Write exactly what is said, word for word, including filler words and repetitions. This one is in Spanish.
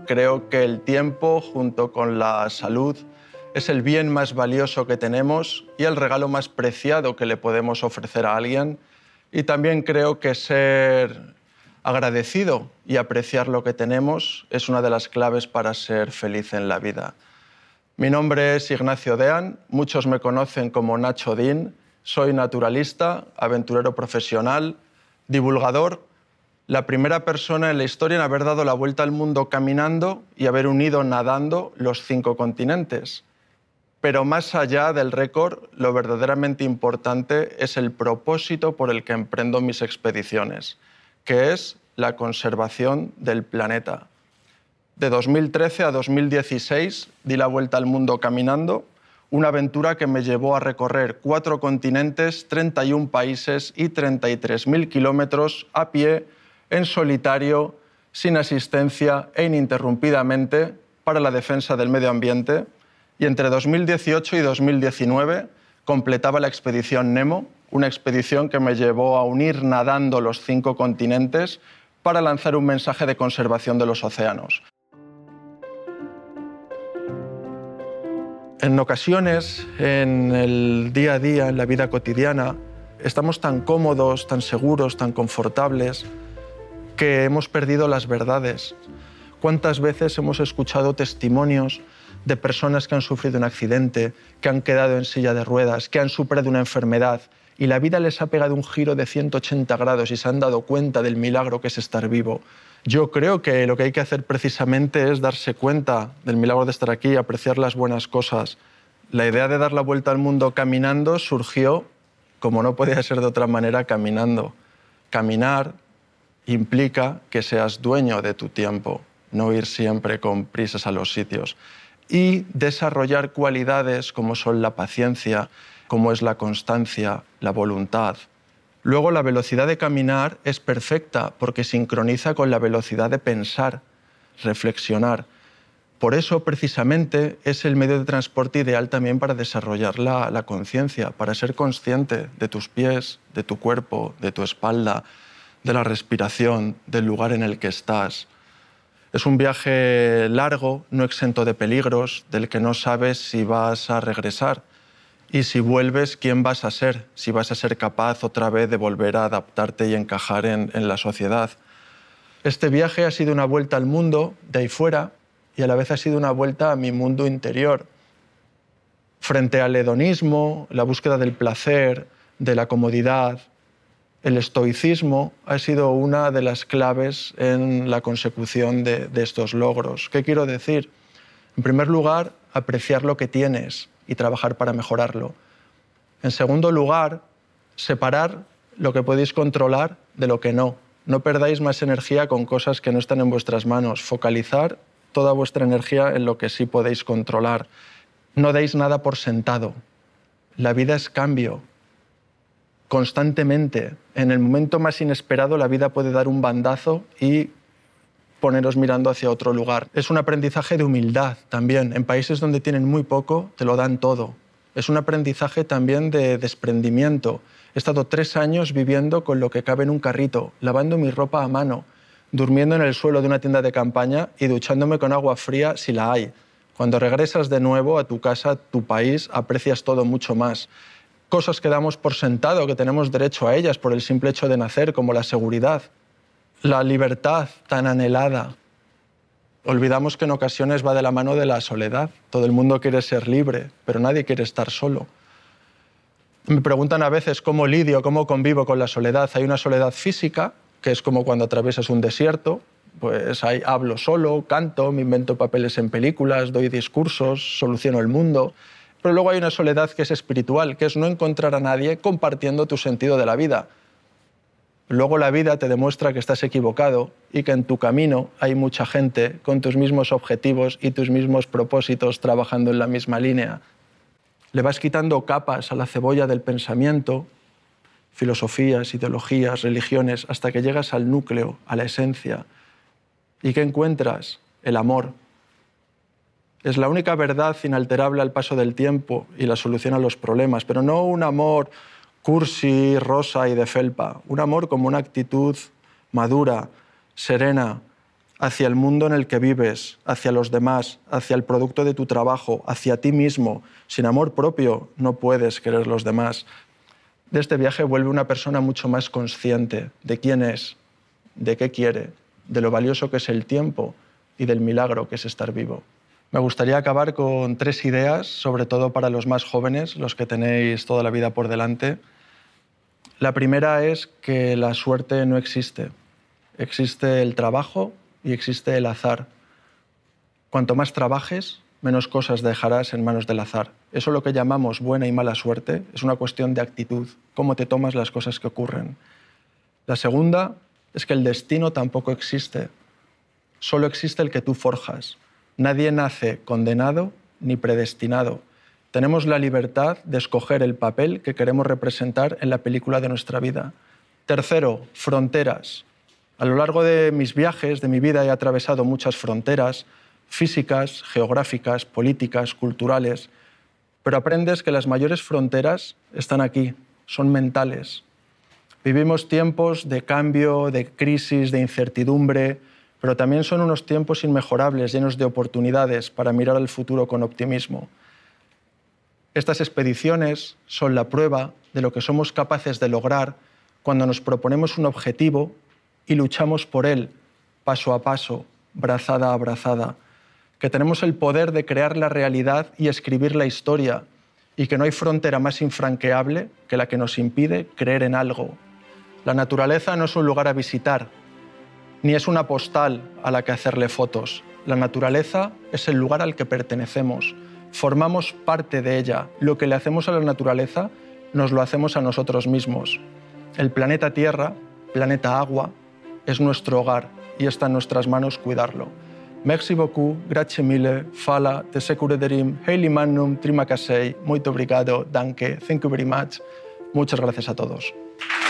Creo que el tiempo, junto con la salud, es el bien más valioso que tenemos y el regalo más preciado que le podemos ofrecer a alguien. Y también creo que ser agradecido y apreciar lo que tenemos es una de las claves para ser feliz en la vida. Mi nombre es Ignacio Dean, muchos me conocen como Nacho Dean. Soy naturalista, aventurero profesional, divulgador, la primera persona en la historia en haber dado la vuelta al mundo caminando y haber unido nadando los cinco continentes. Pero más allá del récord, lo verdaderamente importante es el propósito por el que emprendo mis expediciones, que es la conservación del planeta. De dos mil trece a dos mil dieciséis di la vuelta al mundo caminando, una aventura que me llevó a recorrer cuatro continentes, treinta y un países y treinta y tres mil kilómetros a pie, en solitario, sin asistencia e ininterrumpidamente para la defensa del medio ambiente. Y entre dos mil dieciocho y dos mil diecinueve completaba la expedición Nemo, una expedición que me llevó a unir nadando los cinco continentes para lanzar un mensaje de conservación de los océanos. En ocasiones, en el día a día, en la vida cotidiana, estamos tan cómodos, tan seguros, tan confortables, que hemos perdido las verdades. ¿Cuántas veces hemos escuchado testimonios de personas que han sufrido un accidente, que han quedado en silla de ruedas, que han superado una enfermedad y la vida les ha pegado un giro de ciento ochenta grados y se han dado cuenta del milagro que es estar vivo? Yo creo que lo que hay que hacer precisamente es darse cuenta del milagro de estar aquí y apreciar las buenas cosas. La idea de dar la vuelta al mundo caminando surgió, como no podía ser de otra manera, caminando. Caminar implica que seas dueño de tu tiempo, no ir siempre con prisas a los sitios. Y desarrollar cualidades como son la paciencia, como es la constancia, la voluntad. Luego, la velocidad de caminar es perfecta porque sincroniza con la velocidad de pensar, reflexionar. Por eso, precisamente, es el medio de transporte ideal también para desarrollar la, la conciencia, para ser consciente de tus pies, de tu cuerpo, de tu espalda, de la respiración, del lugar en el que estás. Es un viaje largo, no exento de peligros, del que no sabes si vas a regresar. Y si vuelves, ¿quién vas a ser? Si vas a ser capaz otra vez de volver a adaptarte y encajar en, en la sociedad. Este viaje ha sido una vuelta al mundo de ahí fuera y a la vez ha sido una vuelta a mi mundo interior. Frente al hedonismo, la búsqueda del placer, de la comodidad, el estoicismo ha sido una de las claves en la consecución de, de estos logros. ¿Qué quiero decir? En primer lugar, apreciar lo que tienes y trabajar para mejorarlo. En segundo lugar, separar lo que podéis controlar de lo que no. No perdáis más energía con cosas que no están en vuestras manos. Focalizar toda vuestra energía en lo que sí podéis controlar. No deis nada por sentado. La vida es cambio. Constantemente, en el momento más inesperado, la vida puede dar un bandazo y poneros mirando hacia otro lugar. Es un aprendizaje de humildad también. En países donde tienen muy poco, te lo dan todo. Es un aprendizaje también de desprendimiento. He estado tres años viviendo con lo que cabe en un carrito, lavando mi ropa a mano, durmiendo en el suelo de una tienda de campaña y duchándome con agua fría si la hay. Cuando regresas de nuevo a tu casa, a tu país, aprecias todo mucho más. Cosas que damos por sentado, que tenemos derecho a ellas por el simple hecho de nacer, como la seguridad. La libertad tan anhelada. Olvidamos que en ocasiones va de la mano de la soledad. Todo el mundo quiere ser libre, pero nadie quiere estar solo. Me preguntan a veces cómo lidio, cómo convivo con la soledad. Hay una soledad física, que es como cuando atraviesas un desierto. Pues ahí hablo solo, canto, me invento papeles en películas, doy discursos, soluciono el mundo. Pero luego hay una soledad que es espiritual, que es no encontrar a nadie compartiendo tu sentido de la vida. Luego la vida te demuestra que estás equivocado y que en tu camino hay mucha gente con tus mismos objetivos y tus mismos propósitos trabajando en la misma línea. Le vas quitando capas a la cebolla del pensamiento, filosofías, ideologías, religiones, hasta que llegas al núcleo, a la esencia. ¿Y qué encuentras? El amor. Es la única verdad inalterable al paso del tiempo y la solución a los problemas, pero no un amor cursi, rosa y de felpa. Un amor como una actitud madura, serena, hacia el mundo en el que vives, hacia los demás, hacia el producto de tu trabajo, hacia ti mismo. Sin amor propio no puedes querer los demás. De este viaje vuelve una persona mucho más consciente de quién es, de qué quiere, de lo valioso que es el tiempo y del milagro que es estar vivo. Me gustaría acabar con tres ideas, sobre todo para los más jóvenes, los que tenéis toda la vida por delante. La primera es que la suerte no existe. Existe el trabajo y existe el azar. Cuanto más trabajes, menos cosas dejarás en manos del azar. Eso lo que llamamos buena y mala suerte es una cuestión de actitud, cómo te tomas las cosas que ocurren. La segunda es que el destino tampoco existe. Solo existe el que tú forjas. Nadie nace condenado ni predestinado. Tenemos la libertad de escoger el papel que queremos representar en la película de nuestra vida. Tercero, fronteras. A lo largo de mis viajes, de mi vida, he atravesado muchas fronteras físicas, geográficas, políticas, culturales, pero aprendes que las mayores fronteras están aquí, son mentales. Vivimos tiempos de cambio, de crisis, de incertidumbre, pero también son unos tiempos inmejorables, llenos de oportunidades para mirar al futuro con optimismo. Estas expediciones son la prueba de lo que somos capaces de lograr cuando nos proponemos un objetivo y luchamos por él, paso a paso, brazada a brazada, que tenemos el poder de crear la realidad y escribir la historia, y que no hay frontera más infranqueable que la que nos impide creer en algo. La naturaleza no es un lugar a visitar, ni es una postal a la que hacerle fotos. La naturaleza es el lugar al que pertenecemos. Formamos parte de ella. Lo que le hacemos a la naturaleza nos lo hacemos a nosotros mismos. El planeta Tierra, planeta agua, es nuestro hogar y está en nuestras manos cuidarlo. Merci beaucoup, grazie mille, fala, te securederim, heili mannum, trima kasei, muito obrigado, danke, thank you very much. Muchas gracias a todos.